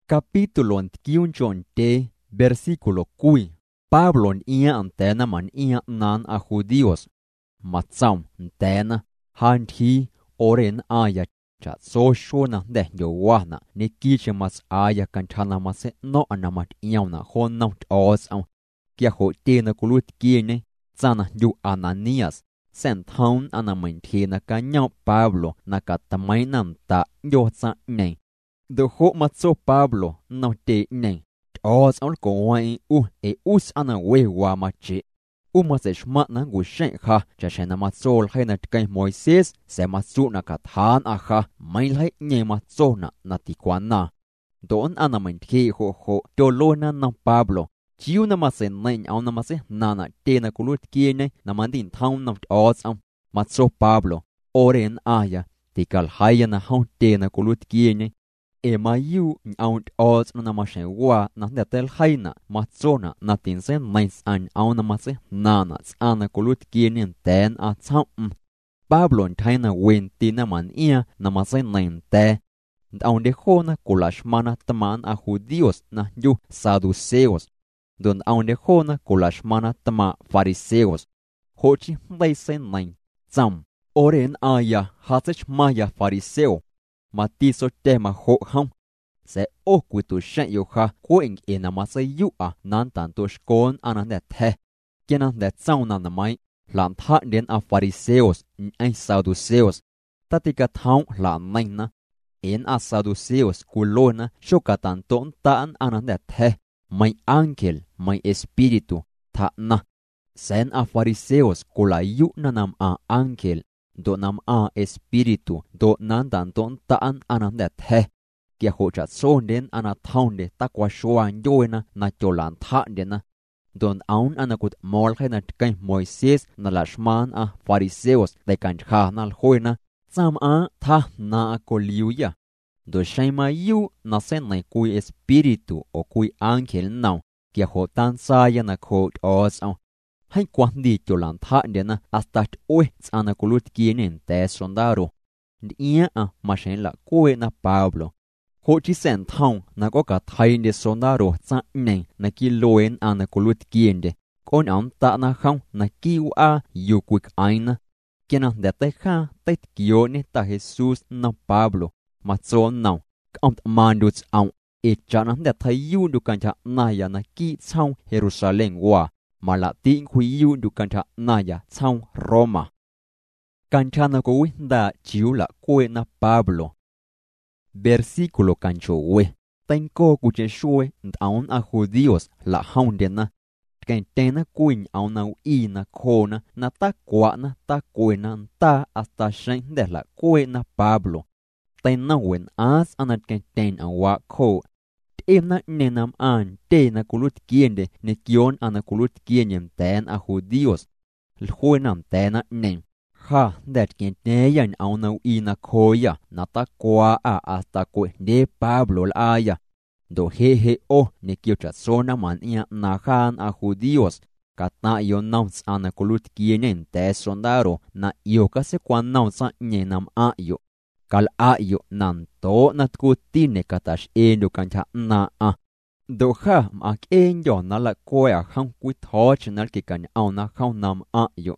Capítulo 15, versículo 4. Pablo ia antena man ia nan a judíos. Matsam antena han thi oren aya cha so shona de yowana ni kiche mas aya kanchana mase no anamat iawna honna os am kia ho tena kulut kiene tsana yu Ananias sen town anamantina kanya Pablo nakatamainam ta yo tsa ne do ho matso Pablo no te ne os on ko wai e us ana we wa machi se shma na gu shen kha cha shena matsol hai na kai Moises se matsu na ka than a kha mai lai nye matso na ti kwana don ana man thi ho to lo na Pablo chiu na ma se nai au na ma se na te na kulut ki ne na man din town na os am matso Pablo oren aya ti kal hai na hau te na kulut ki ne e mayu out os na ma shen wa na de tel haina matsona na tin sen nice an au na ma se na ana kulut kinin ten a chau Pablo thaina wen tin na man ia na ma se nen te au de khona kulash mana taman a judíos na yu saduceos don au de khona kulash mana tama fariseos hochi dai sen nen cham oren aya hatech maya fariseo matiso tema ho hong se o kutu shen yo kha ko ing ena ma se yu a nan tan to skon anan de the kenan de zauna na mai lam tha den a fariseos ai saduceos tatika thau la nain na en a saduceos kulona shokatan ton tan anan de the mai angel mai espiritu tha na sen a fariseos kula yu nanam a angel do nam a espiritu do nan dan ton taan anan de the kia ho cha son den ana thaun de takwa shuan yoena na cholan tha de na don aun anakut mol khena kai Moises na lashman a fariseos de kan kha nal hoina sam a tha na koliuya do shaima yu na sen nai kui espiritu o kui angel now kia ho tan sa ya na khot os hay quan đi cho lan tha de na hasta oi ana kulut kienen te sondaro ia ma shen la kue na Pablo ho chi sen thong na ko ka thai de sondaro cha ne na ki loen ana kulut kiende kon am ta na khong na ki a yu quick aina kena de te kha te kio ne ta Jesus na Pablo ma chon now am manduts au e chana de thai yu du kan cha na ya na ki chau Jerusalem wa mà là tiếng huy yu du can cha naya chau Roma. Can cha na ko da chiu la kue na Pablo. Versículo cancho we. Ten ko ku che shue aun a judíos la haunde na. Can tena kuin aun na i na kona na ta kwa na ta kue na ta hasta shen de la kue na Pablo. Ten na wen as anat can ten a wa ko. Em na nenam an te na kulut kiende ne kion ana kulut kienem ten a judíos lhuenam ten na nem ha dat kien ne yan au na i na koya na ta kwa a hasta ko de Pablo la aya do he o ne kio cha sona man ia na khan a judíos kata yo nouns ana kulut kienen te sondaro na yo ka se kwan nouns nenam a yo kal a yo nan to nat ku tine katash endo kancha na a do kha mak en yo na la ko a khang ku tho chnal ki kan au na khau nam a yo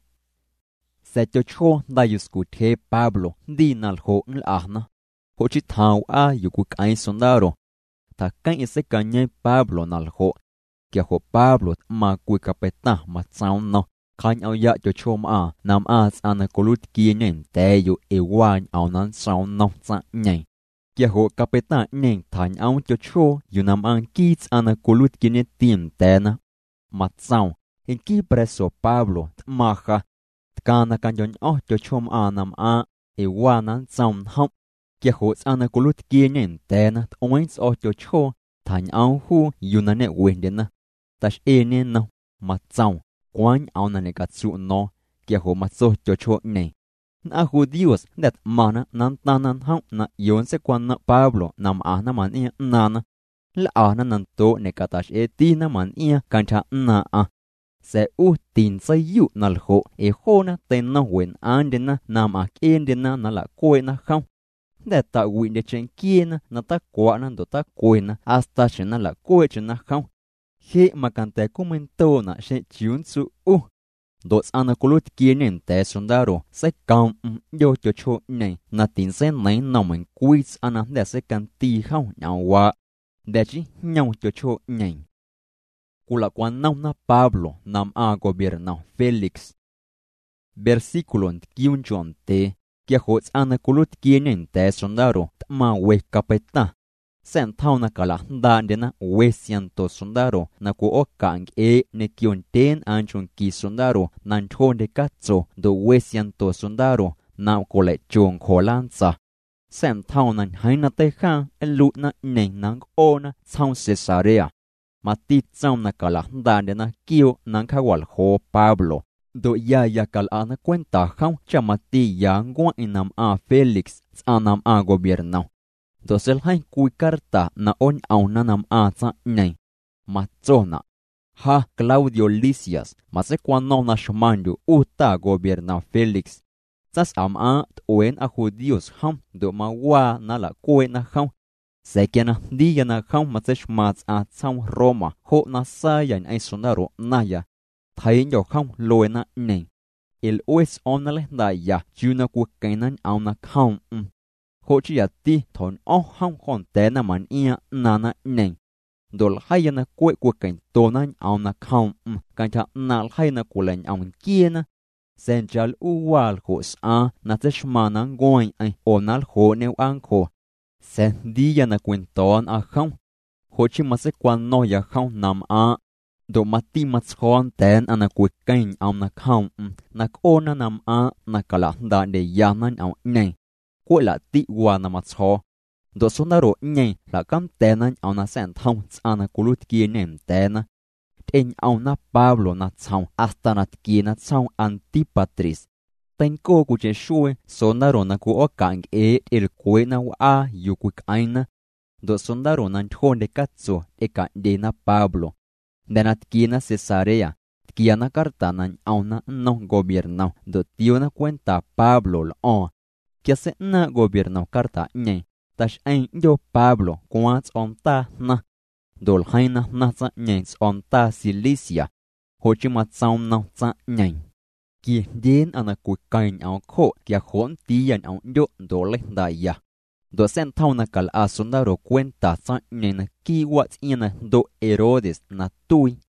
se cho cho da yus ku the Pablo di nal ho a na ho chi thau a yu ku kai sondaro ta kan ese kanye Pablo nal ho kia ho Pablo ma ku kapeta ma chau no khanh au ya cho chom a nam a ana kulut kienen te yu e wan au nan sau no cha nhai kia ho kapeta nen than au cho cho yu nam an kits ana kulut kienen tim te na ma chau en ki preso Pablo ma kha kana kan yon o cho chom a nam a e wan nan chau hom kia ho ana kulut kienen te na oins o cho cho than au hu yu na ne wen de na tash e ne no ma chau quan au na negatsu no kia ho matso cho cho ne na judíos dat mana nan tanan hau na yon se quan na Pablo nam a na man ia nana la a na nan to negatash e ti na man ia kancha na a se u tin sa yu nal ho e ho na ten na wen an de na nam a ken de na la ko na hau để tạo quỷ để trên kia nó ta quả nó ta quên hasta trên nó là quê trên nó không khi mà càng té của mình tô nó sẽ chịu sự đột ăn nó có lúc kia nên té xuống đó rồi sẽ cầm vô cho chỗ này nó tin sẽ lấy nó mình quý ăn nó để sẽ càng tì không nhau quá để chỉ nhau cho chỗ này cú là quan nông na Pablo nam a gobierno Felix versículo 21 te que hot ana kulut kienen te sondaro ma we kapeta sen tauna kala da dena we siento sondaro na ku okang ne kion ten anchon ki sondaro nan thon de katso do we siento sondaro na kole chong kholansa sen taunan haina te kha elu na nen nang ona chang Cesarea mati chang na kala da dena kio nang khawal ho Pablo do ya kal ana cuenta không cha mati ya ngwa inam a Felix anam a gobierno do sel hai kui carta na on au nanam a cha nei machona ha Claudio Lisias mase kwano na shmandu uta gobierno Felix tas am a oen a judíos ham do ma wa na la kue na ham sekena dia na ham mase shmats a chang Roma ho na sa yan ai sonaro naya thấy nhỏ không lôi na nè il us on na le da ya juna ku kainan au na không ho chi ya ti thon o hong khon te na man ia na nè dol hay na ku kain to na au na không kan cha na hay na ku len au kia na central uwal ho sa na te shma na ngoi ai onal ho ne an ko sen dia na quinton a không ho chi ma se quan no ya không nam a do mati matskon ten ana kuikain am na kham nak ona nam a nakala da de yaman au nei ko la ti wa na matsko do sonaro nei la kam tenan au na sen thong ana kulut ki nem ten en au na Pablo na chau hasta na ki na chau Antipatris ten ko ku che shue sonaro na ku okang el kuena wa yu kuikaina do sonaro na thon de katso e ka de na Pablo Denat kina Cesarea, kiana cartanan auna no gobierno, do tiona cuenta Pablo lo que se na gobierno carta nye, tash ein yo Pablo quants on ta na, dol haina na za nyens on ta Cilicia, hochimat saum na za nyen. Ki den ana kuikain au ko kia hon tiyan au yo dole da ya. Do sen tauna kal asundaro cuenta sa nyen ki wat ina do Herodes na tui